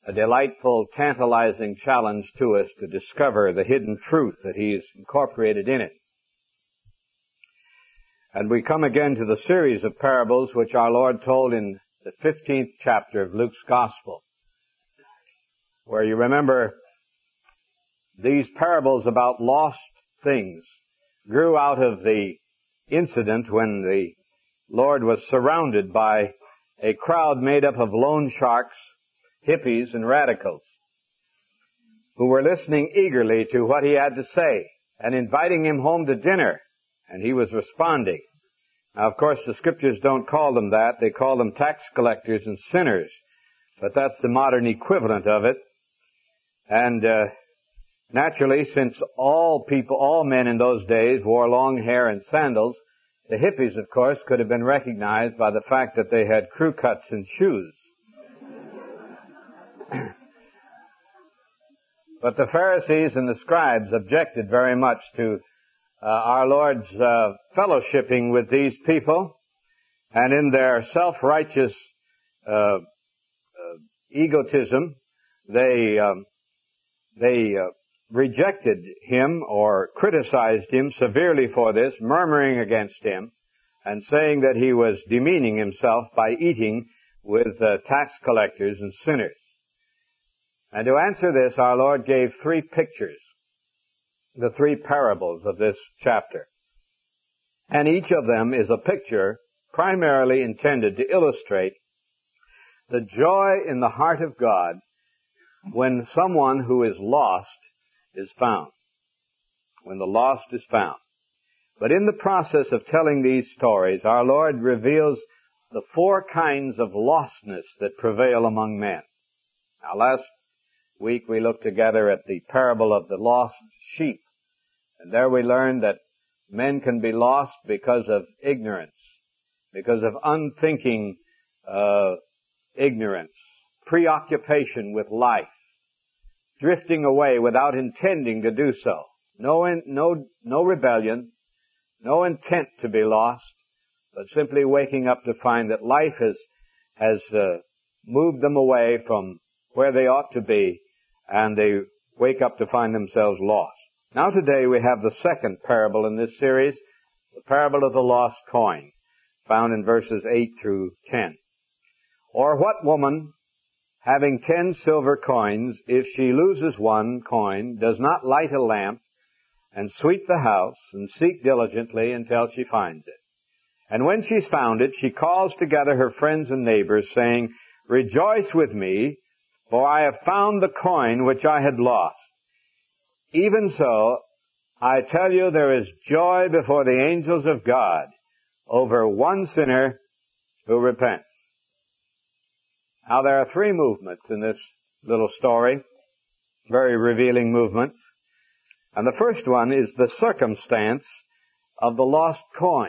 a delightful, tantalizing challenge to us to discover the hidden truth that He's incorporated in it. And we come again to the series of parables which our Lord told in the 15th chapter of Luke's Gospel, where you remember these parables about lost things grew out of the incident when the Lord was surrounded by a crowd made up of loan sharks, hippies, and radicals who were listening eagerly to what He had to say and inviting Him home to dinner, and He was responding. Now, of course, the Scriptures don't call them that. They call them tax collectors and sinners, but that's the modern equivalent of it. And naturally, since all men in those days wore long hair and sandals, the hippies, of course, could have been recognized by the fact that they had crew cuts and shoes. But the Pharisees and the scribes objected very much to our Lord's fellowshipping with these people, and in their self-righteous egotism, they rejected Him or criticized Him severely for this, murmuring against Him and saying that He was demeaning Himself by eating with tax collectors and sinners. And to answer this, our Lord gave three pictures, the three parables of this chapter. And each of them is a picture primarily intended to illustrate the joy in the heart of God when someone who is lost is found. When the lost is found. But in the process of telling these stories, our Lord reveals the four kinds of lostness that prevail among men. Now, last week we looked together at the parable of the lost sheep. And there we learned that men can be lost because of ignorance, because of unthinking ignorance, preoccupation with life, drifting away without intending to do so. No rebellion, no intent to be lost, but simply waking up to find that life has moved them away from where they ought to be, and they wake up to find themselves lost. Now today we have the second parable in this series, the parable of the lost coin, found in verses 8 through 10. Or what woman, having 10 silver coins, if she loses one coin, does not light a lamp and sweep the house and seek diligently until she finds it? And when she's found it, she calls together her friends and neighbors, saying, Rejoice with me, for I have found the coin which I had lost. Even so, I tell you, there is joy before the angels of God over one sinner who repents. Now, there are three movements in this little story, very revealing movements. And the first one is the circumstance of the lost coin.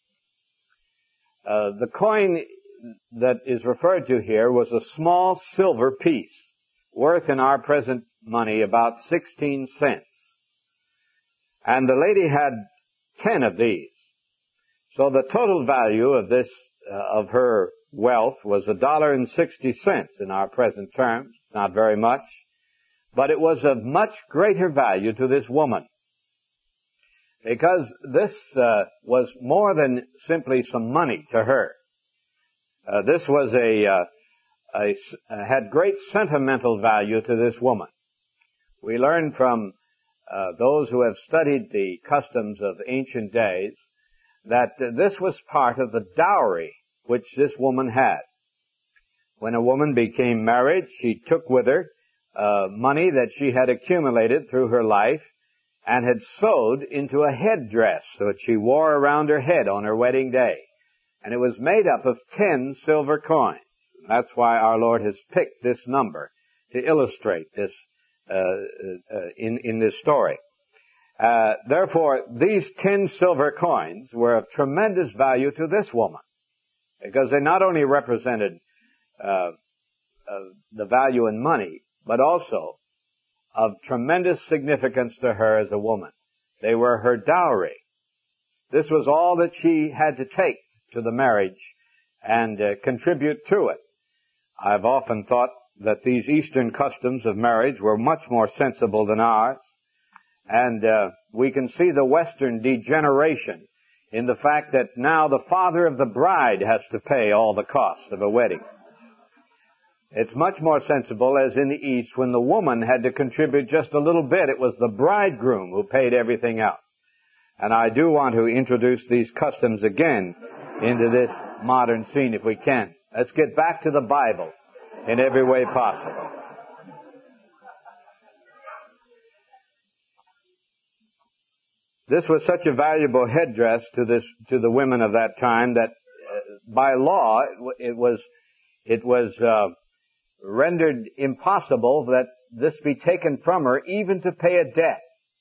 The coin that is referred to here was a small silver piece, worth in our present money about 16 cents. And the lady had 10 of these. So the total value of this, of her wealth was $1.60 in our present terms. Not very much. But it was of much greater value to this woman. Because this was more than simply some money to her. This was had great sentimental value to this woman. We learn from those who have studied the customs of ancient days that this was part of the dowry which this woman had. When a woman became married, she took with her money that she had accumulated through her life and had sewed into a headdress that she wore around her head on her wedding day. And it was made up of 10 silver coins. That's why our Lord has picked this number to illustrate this in this story. Therefore, these 10 silver coins were of tremendous value to this woman, because they not only represented the value in money, but also of tremendous significance to her as a woman. They were her dowry. This was all that she had to take to the marriage and contribute to it. I've often thought that these Eastern customs of marriage were much more sensible than ours. And we can see the Western degeneration in the fact that now the father of the bride has to pay all the costs of a wedding. It's much more sensible, as in the East, when the woman had to contribute just a little bit. It was the bridegroom who paid everything else. And I do want to introduce these customs again into this modern scene if we can. Let's get back to the Bible in every way possible. This was such a valuable headdress to the women of that time that by law it was rendered impossible that this be taken from her even to pay a debt.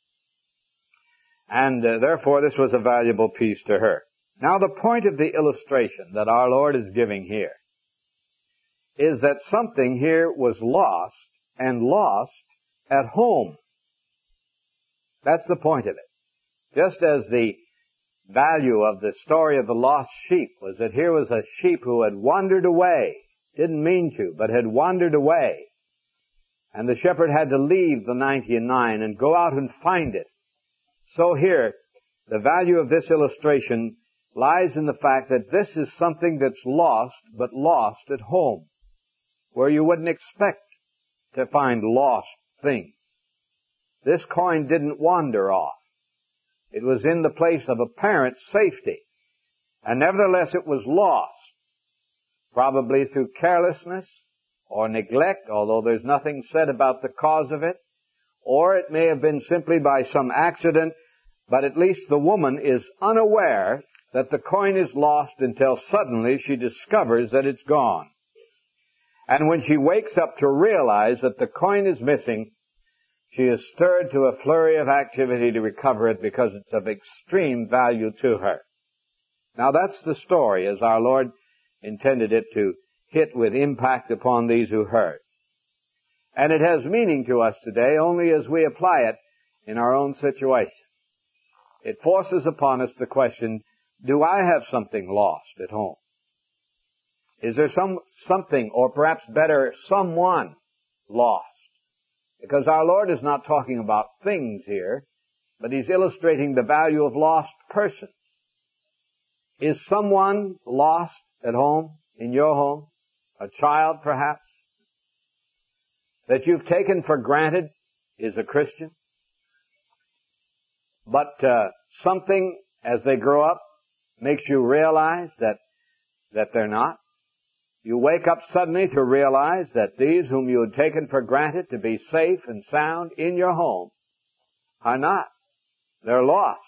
And therefore this was a valuable piece to her. Now the point of the illustration that our Lord is giving here is that something here was lost, and lost at home. That's the point of it. Just as the value of the story of the lost sheep was that here was a sheep who had wandered away, didn't mean to, but had wandered away. And the shepherd had to leave the 99 and go out and find it. So here, the value of this illustration lies in the fact that this is something that's lost, but lost at home, where you wouldn't expect to find lost things. This coin didn't wander off. It was in the place of apparent safety. And nevertheless it was lost, probably through carelessness or neglect, although there's nothing said about the cause of it, or it may have been simply by some accident, but at least the woman is unaware that the coin is lost until suddenly she discovers that it's gone. And when she wakes up to realize that the coin is missing, she is stirred to a flurry of activity to recover it because it's of extreme value to her. Now that's the story as our Lord intended it to hit with impact upon these who heard. And it has meaning to us today only as we apply it in our own situation. It forces upon us the question, do I have something lost at home? Is there something, or perhaps better, someone lost? Because our Lord is not talking about things here, but He's illustrating the value of lost persons. Is someone lost at home, in your home? A child, perhaps? That you've taken for granted is a Christian? But something, as they grow up, makes you realize that they're not? You wake up suddenly to realize that these whom you had taken for granted to be safe and sound in your home are not. They're lost.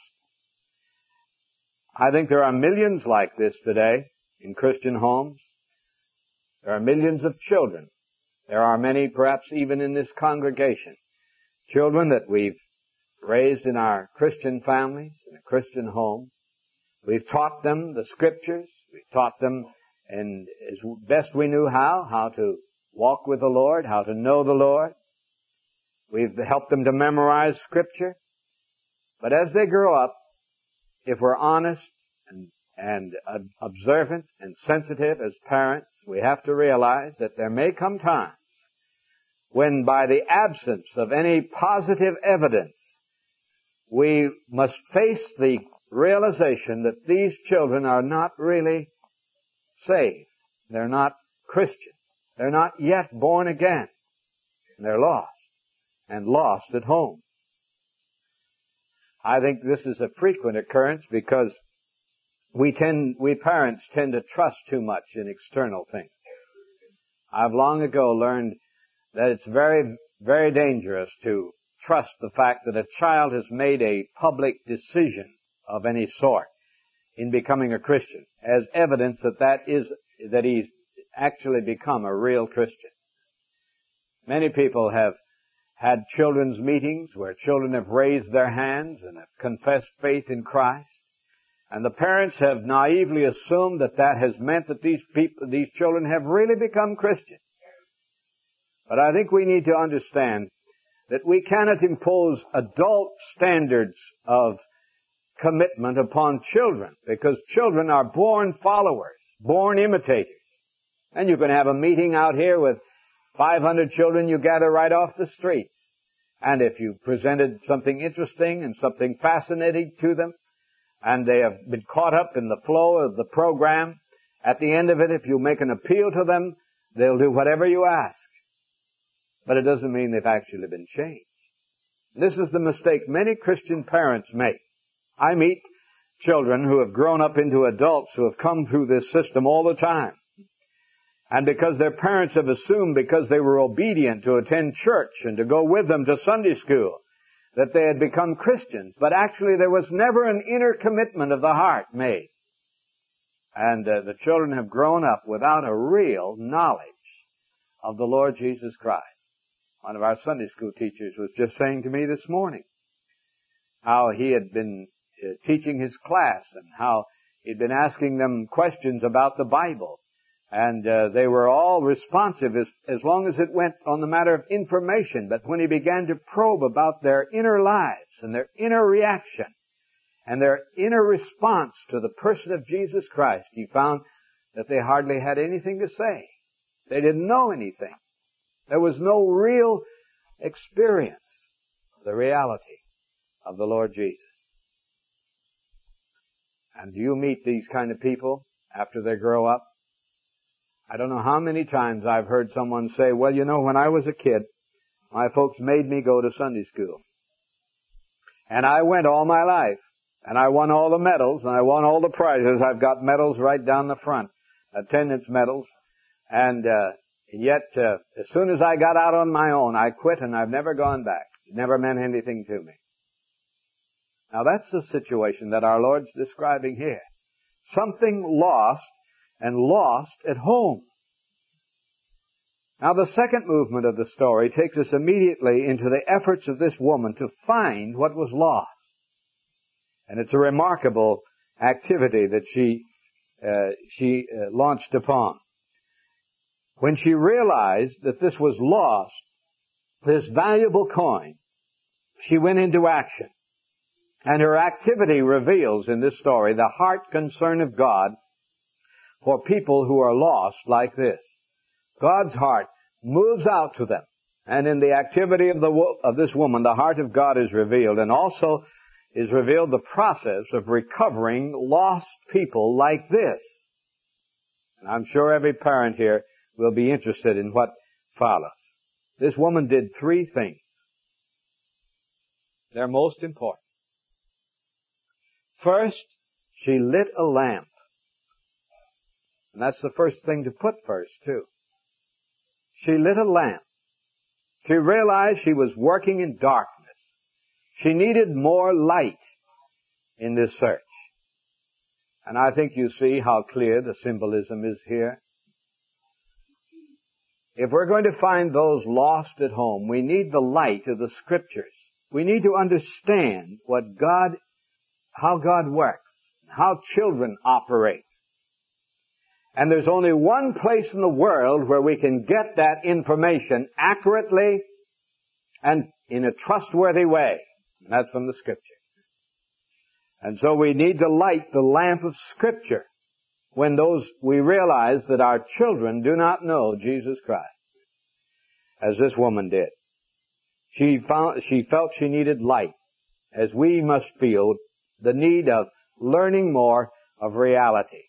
I think there are millions like this today in Christian homes. There are millions of children. There are many, perhaps even in this congregation, children that we've raised in our Christian families, in a Christian home. We've taught them the Scriptures. We've taught them, and as best we knew how to walk with the Lord, how to know the Lord. We've helped them to memorize Scripture. But as they grow up, if we're honest and observant and sensitive as parents, we have to realize that there may come times when by the absence of any positive evidence, we must face the realization that these children are not really saved. They're not Christian. They're not yet born again. They're lost, and lost at home. I think this is a frequent occurrence because we parents tend to trust too much in external things. I've long ago learned that it's very, very dangerous to trust the fact that a child has made a public decision of any sort in becoming a Christian as evidence that he's actually become a real Christian. Many people have had children's meetings where children have raised their hands and have confessed faith in Christ. And the parents have naively assumed that has meant that these children have really become Christian. But I think we need to understand that we cannot impose adult standards of commitment upon children, because children are born followers, born imitators. And you can have a meeting out here with 500 children you gather right off the streets. And if you presented something interesting and something fascinating to them, and they have been caught up in the flow of the program, at the end of it, if you make an appeal to them, they'll do whatever you ask. But it doesn't mean they've actually been changed. This is the mistake many Christian parents make. I meet children who have grown up into adults who have come through this system all the time. And because their parents have assumed, because they were obedient to attend church and to go with them to Sunday school, that they had become Christians. But actually there was never an inner commitment of the heart made. And the children have grown up without a real knowledge of the Lord Jesus Christ. One of our Sunday school teachers was just saying to me this morning how he had been teaching his class and how he'd been asking them questions about the Bible. And they were all responsive as long as it went on the matter of information. But when he began to probe about their inner lives and their inner reaction and their inner response to the person of Jesus Christ, he found that they hardly had anything to say. They didn't know anything. There was no real experience of the reality of the Lord Jesus. And do you meet these kind of people after they grow up? I don't know how many times I've heard someone say, well, you know, when I was a kid, my folks made me go to Sunday school. And I went all my life. And I won all the medals, and I won all the prizes. I've got medals right down the front, attendance medals. And yet, as soon as I got out on my own, I quit, and I've never gone back. It never meant anything to me. Now that's the situation that our Lord's describing here. Something lost, and lost at home. Now the second movement of the story takes us immediately into the efforts of this woman to find what was lost. And it's a remarkable activity that she launched upon. When she realized that this was lost, this valuable coin, she went into action. And her activity reveals in this story the heart concern of God for people who are lost like this. God's heart moves out to them. And in the activity of this woman, the heart of God is revealed. And also is revealed the process of recovering lost people like this. And I'm sure every parent here will be interested in what follows. This woman did 3 things. They're most important. First, she lit a lamp. And that's the first thing to put first, too. She lit a lamp. She realized she was working in darkness. She needed more light in this search. And I think you see how clear the symbolism is here. If we're going to find those lost at home, we need the light of the Scriptures. We need to understand how God works, how children operate. And there's only one place in the world where we can get that information accurately and in a trustworthy way. And that's from the Scripture. And so we need to light the lamp of Scripture when we realize that our children do not know Jesus Christ, as this woman did. She felt she needed light, as we must feel the need of learning more of reality.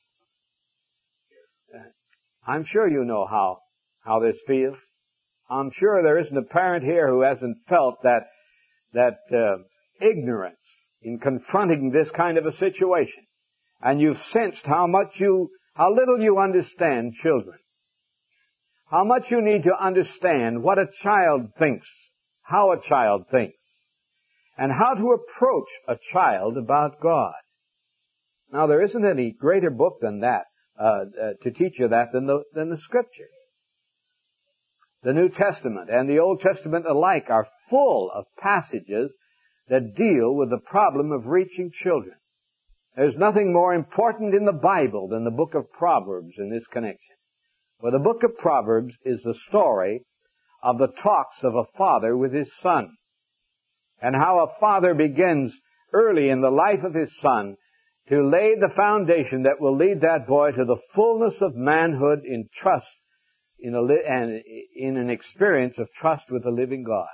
I'm sure you know how this feels. I'm sure there isn't a parent here who hasn't felt that ignorance in confronting this kind of a situation. And you've sensed how little you understand children. How much you need to understand what a child thinks, how a child thinks, and how to approach a child about God. Now there isn't any greater book than that, to teach you that than the Scriptures. The New Testament and the Old Testament alike are full of passages that deal with the problem of reaching children. There's nothing more important in the Bible than the book of Proverbs in this connection. For the book of Proverbs is the story of the talks of a father with his son, and how a father begins early in the life of his son to lay the foundation that will lead that boy to the fullness of manhood in trust in an experience of trust with the living God.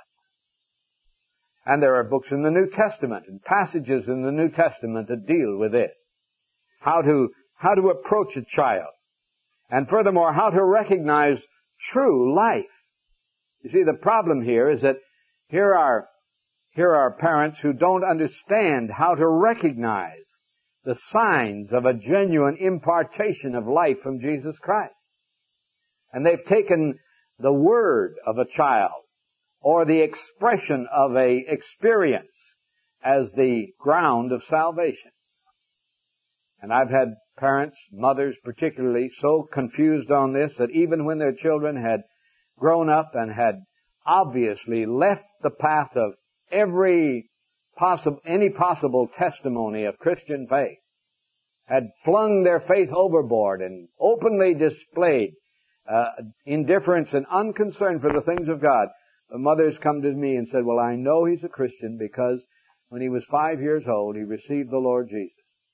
And there are books in the New Testament and passages in the New Testament that deal with this. How to approach a child. And furthermore, how to recognize true life. You see, the problem here is that here are parents who don't understand how to recognize the signs of a genuine impartation of life from Jesus Christ. And they've taken the word of a child or the expression of a experience as the ground of salvation. And I've had parents, mothers particularly, so confused on this that even when their children had grown up and had obviously left the path of any possible testimony of Christian faith, had flung their faith overboard and openly displayed indifference and unconcern for the things of God, the mothers come to me and said, well, I know he's a Christian because when he was 5 years old, he received the Lord Jesus.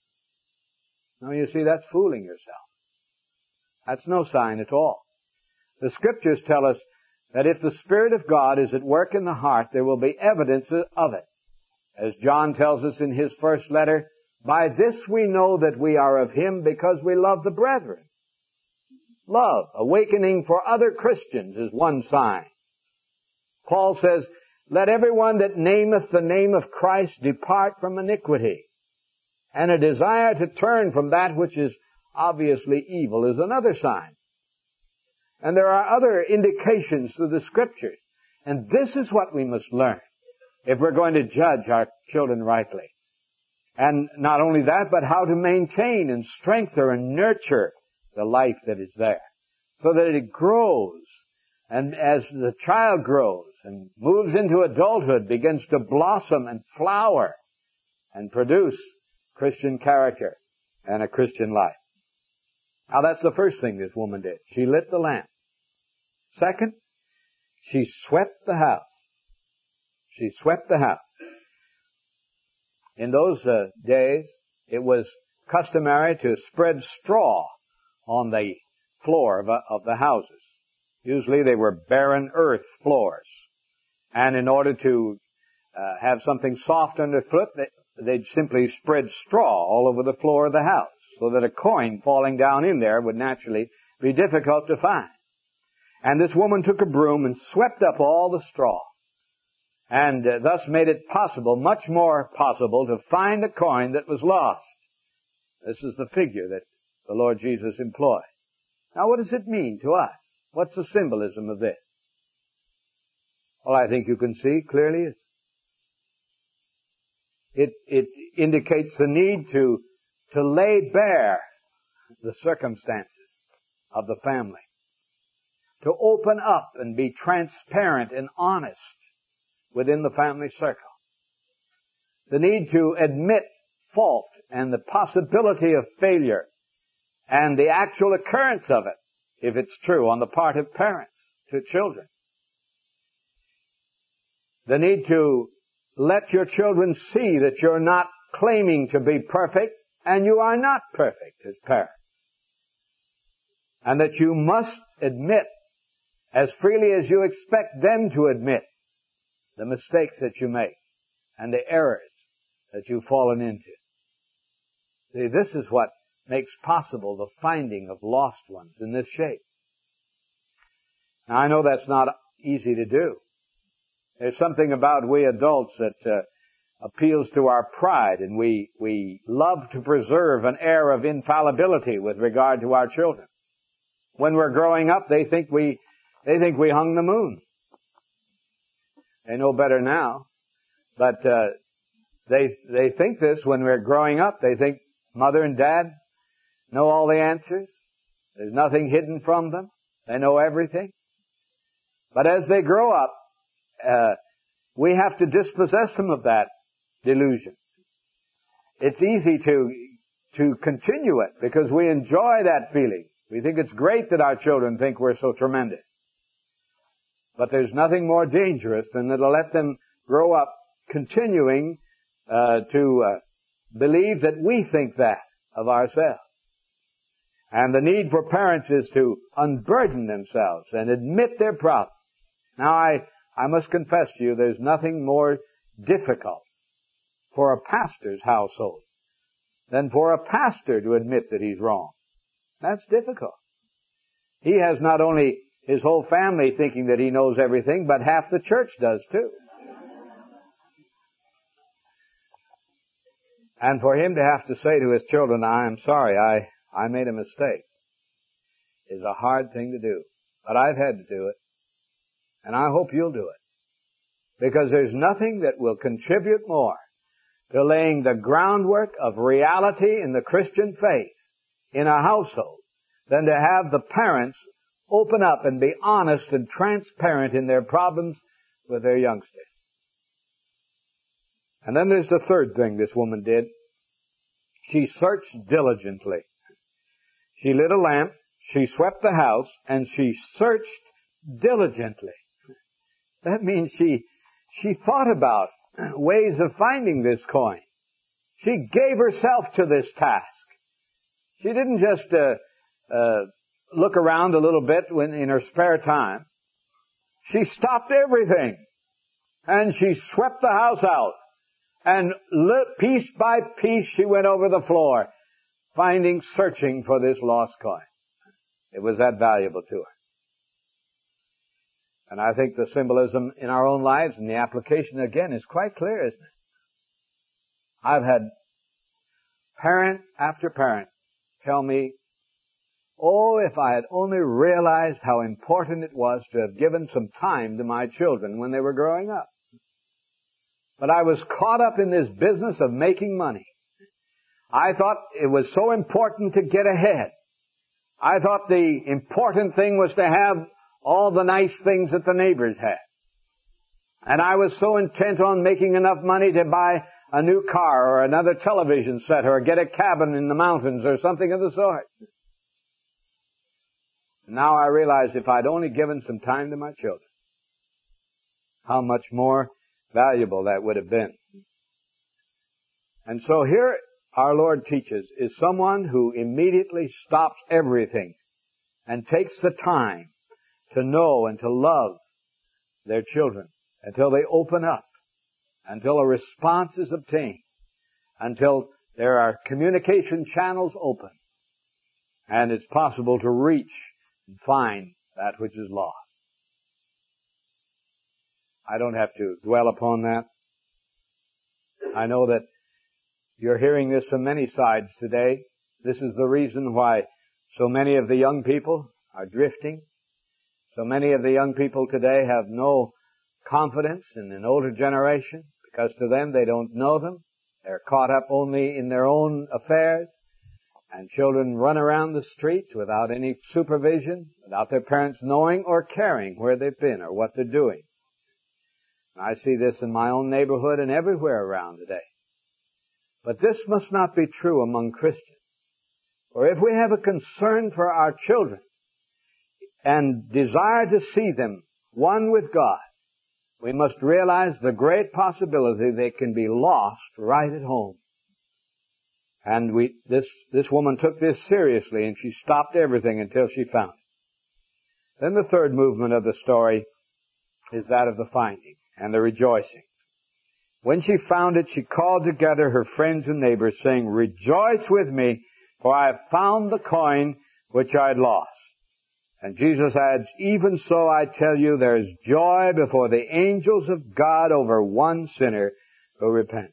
Now you see, that's fooling yourself. That's no sign at all. The Scriptures tell us that if the Spirit of God is at work in the heart, there will be evidence of it. As John tells us in his first letter, by this we know that we are of him because we love the brethren. Love, awakening for other Christians, is one sign. Paul says, let everyone that nameth the name of Christ depart from iniquity. And a desire to turn from that which is obviously evil is another sign. And there are other indications through the Scriptures. And this is what we must learn if we're going to judge our children rightly. And not only that, but how to maintain and strengthen and nurture the life that is there, so that it grows. And as the child grows and moves into adulthood, begins to blossom and flower and produce Christian character and a Christian life. Now that's the first thing this woman did. She lit the lamp. Second, she swept the house. She swept the house. In those days, it was customary to spread straw on the floor of the houses. Usually they were barren earth floors. And in order to have something soft underfoot, they'd simply spread straw all over the floor of the house, so that a coin falling down in there would naturally be difficult to find. And this woman took a broom and swept up all the straw, and thus made it possible, much more possible, to find a coin that was lost. This is the figure that the Lord Jesus employed. Now what does it mean to us? What's the symbolism of this? Well, I think you can see clearly. It indicates the need to lay bare the circumstances of the family. To open up and be transparent and honest within the family circle. The need to admit fault and the possibility of failure and the actual occurrence of it, if it's true, on the part of parents to children. The need to let your children see that you're not claiming to be perfect, and you are not perfect as parents. And that you must admit, as freely as you expect them to admit, the mistakes that you make and the errors that you've fallen into. See, this is what makes possible the finding of lost ones in this shape. Now, I know that's not easy to do. There's something about we adults that appeals to our pride, and we love to preserve an air of infallibility with regard to our children. When we're growing up, they think we hung the moon. They know better now, but they think this when we're growing up. They think mother and dad know all the answers. There's nothing hidden from them. They know everything. But as they grow up, we have to dispossess them of that delusion. It's easy to continue it because we enjoy that feeling. We think it's great that our children think we're so tremendous. But there's nothing more dangerous than to let them grow up continuing to believe that we think that of ourselves. And the need for parents is to unburden themselves and admit their problems. Now, I must confess to you, there's nothing more difficult for a pastor's household than for a pastor to admit that he's wrong. That's difficult. He has not only his whole family thinking that he knows everything, but half the church does too. And for him to have to say to his children, I am sorry, I made a mistake, is a hard thing to do. But I've had to do it. And I hope you'll do it. Because there's nothing that will contribute more to laying the groundwork of reality in the Christian faith in a household than to have the parents open up and be honest and transparent in their problems with their youngsters. And then there's the third thing this woman did. She searched diligently. She lit a lamp, she swept the house, and she searched diligently. That means she thought about ways of finding this coin. She gave herself to this task. She didn't just look around a little bit in her spare time. She stopped everything, and she swept the house out. And piece by piece she went over the floor, searching for this lost coin. It was that valuable to her. And I think the symbolism in our own lives and the application again is quite clear, isn't it? I've had parent after parent tell me, oh, if I had only realized how important it was to have given some time to my children when they were growing up. But I was caught up in this business of making money. I thought it was so important to get ahead. I thought the important thing was to have all the nice things that the neighbors had. And I was so intent on making enough money to buy a new car or another television set or get a cabin in the mountains or something of the sort. Now I realize if I'd only given some time to my children, how much more valuable that would have been. And so here our Lord teaches is someone who immediately stops everything and takes the time to know and to love their children until they open up, until a response is obtained, until there are communication channels open, and it's possible to reach and find that which is lost. I don't have to dwell upon that. I know that you're hearing this from many sides today. This is the reason why so many of the young people are drifting. So many of the young people today have no confidence in an older generation because to them they don't know them. They're caught up only in their own affairs. And children run around the streets without any supervision, without their parents knowing or caring where they've been or what they're doing. I see this in my own neighborhood and everywhere around today. But this must not be true among Christians. For if we have a concern for our children and desire to see them one with God, we must realize the great possibility they can be lost right at home. And this woman took this seriously, and she stopped everything until she found it. Then the third movement of the story is that of the finding and the rejoicing. When she found it, she called together her friends and neighbors, saying, "Rejoice with me, for I have found the coin which I had lost." And Jesus adds, "Even so I tell you, there is joy before the angels of God over one sinner who repents."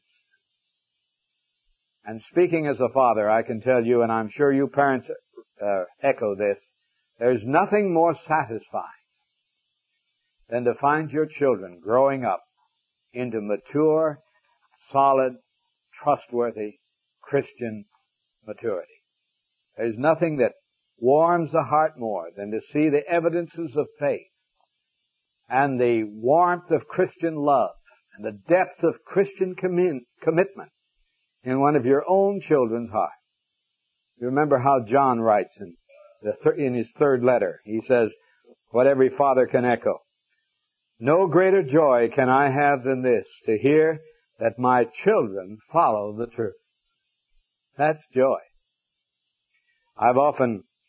And speaking as a father, I can tell you, and I'm sure you parents echo this, there's nothing more satisfying than to find your children growing up into mature, solid, trustworthy Christian maturity. There's nothing that warms the heart more than to see the evidences of faith and the warmth of Christian love and the depth of Christian commitment in one of your own children's heart. You remember how John writes in his third letter. He says, what every father can echo, "No greater joy can I have than this, to hear that my children follow the truth." That's joy. I've often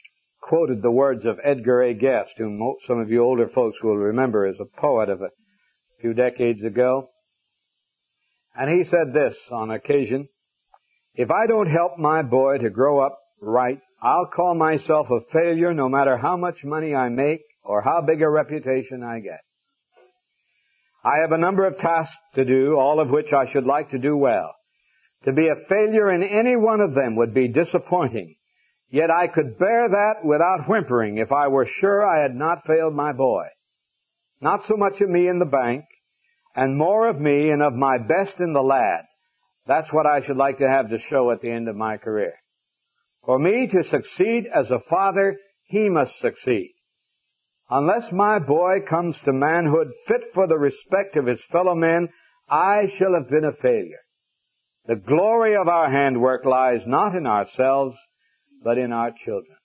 quoted the words of Edgar A. Guest, whom some of you older folks will remember as a poet of a few decades ago. And he said this on occasion: "If I don't help my boy to grow up right, I'll call myself a failure no matter how much money I make or how big a reputation I get. I have a number of tasks to do, all of which I should like to do well. To be a failure in any one of them would be disappointing. Yet I could bear that without whimpering if I were sure I had not failed my boy. Not so much of me in the bank, and more of me and of my best in the lad. That's what I should like to have to show at the end of my career. For me to succeed as a father, he must succeed. Unless my boy comes to manhood fit for the respect of his fellow men, I shall have been a failure. The glory of our handwork lies not in ourselves, but in our children."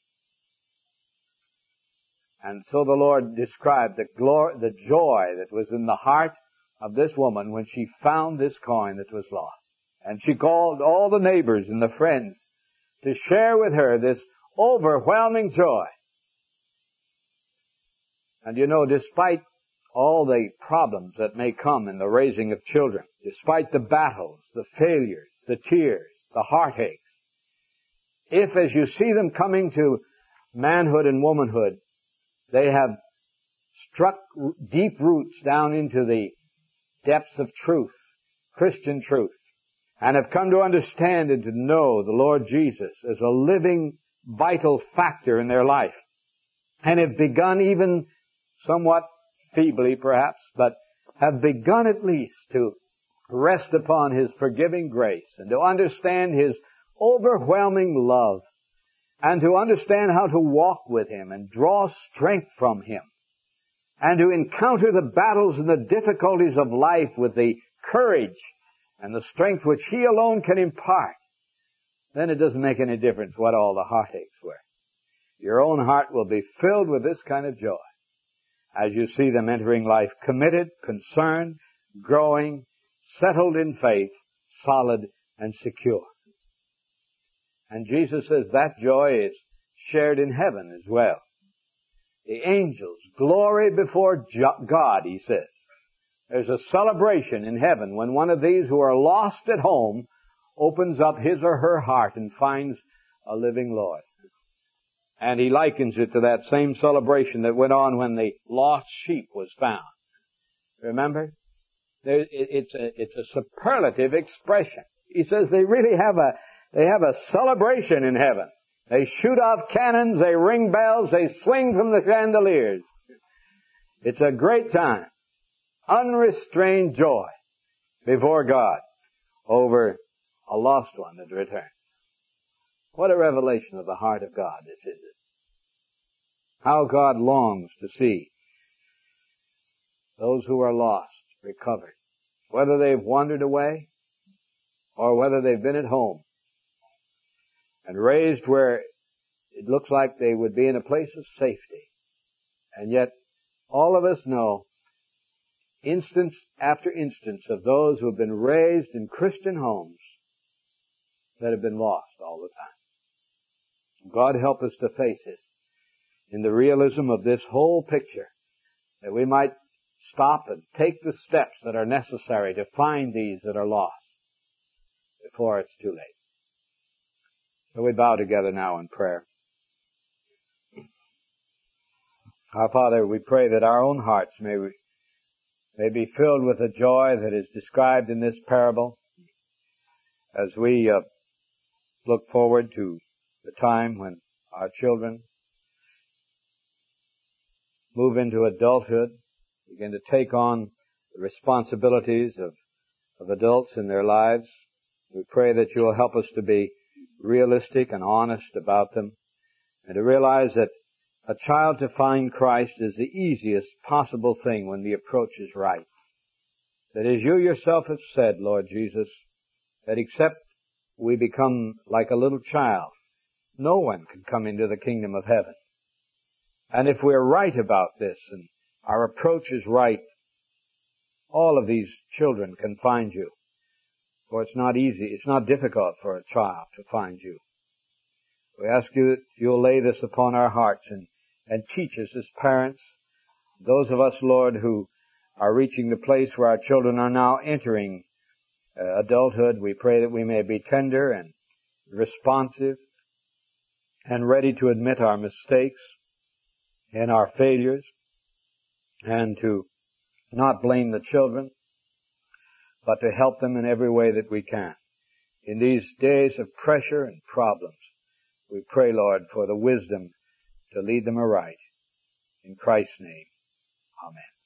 And so the Lord described the joy that was in the heart of this woman when she found this coin that was lost. And she called all the neighbors and the friends to share with her this overwhelming joy. And you know, despite all the problems that may come in the raising of children, despite the battles, the failures, the tears, the heartaches, if as you see them coming to manhood and womanhood, they have struck deep roots down into the depths of truth, Christian truth, and have come to understand and to know the Lord Jesus as a living, vital factor in their life, and have begun, even somewhat feebly perhaps, but have begun at least to rest upon His forgiving grace and to understand His overwhelming love and to understand how to walk with Him and draw strength from Him and to encounter the battles and the difficulties of life with the courage and the strength which He alone can impart, then it doesn't make any difference what all the heartaches were. Your own heart will be filled with this kind of joy as you see them entering life committed, concerned, growing, settled in faith, solid and secure. And Jesus says that joy is shared in heaven as well. The angels glory before God, He says. There's a celebration in heaven when one of these who are lost at home opens up his or her heart and finds a living Lord. And He likens it to that same celebration that went on when the lost sheep was found. Remember? It's a superlative expression. He says they really have a celebration in heaven. They shoot off cannons, they ring bells, they swing from the chandeliers. It's a great time. Unrestrained joy before God over a lost one that returns. What a revelation of the heart of God this is. How God longs to see those who are lost recovered, whether they've wandered away or whether they've been at home and raised where it looks like they would be in a place of safety. And yet all of us know instance after instance of those who have been raised in Christian homes that have been lost all the time. God help us to face this in the realism of this whole picture, that we might stop and take the steps that are necessary to find these that are lost before it's too late. So we bow together now in prayer. Our Father, we pray that our own hearts may be filled with the joy that is described in this parable as we look forward to the time when our children move into adulthood, begin to take on the responsibilities of adults in their lives. We pray that you will help us to be realistic and honest about them and to realize that a child to find Christ is the easiest possible thing when the approach is right. That as you yourself have said, Lord Jesus, that except we become like a little child, no one can come into the kingdom of heaven. And if we're right about this and our approach is right, all of these children can find you. For it's not easy, it's not difficult for a child to find you. We ask you that you'll lay this upon our hearts and teach us as parents. Those of us, Lord, who are reaching the place where our children are now entering adulthood, we pray that we may be tender and responsive and ready to admit our mistakes and our failures and to not blame the children, but to help them in every way that we can. In these days of pressure and problems, we pray, Lord, for the wisdom to lead them aright. In Christ's name, amen.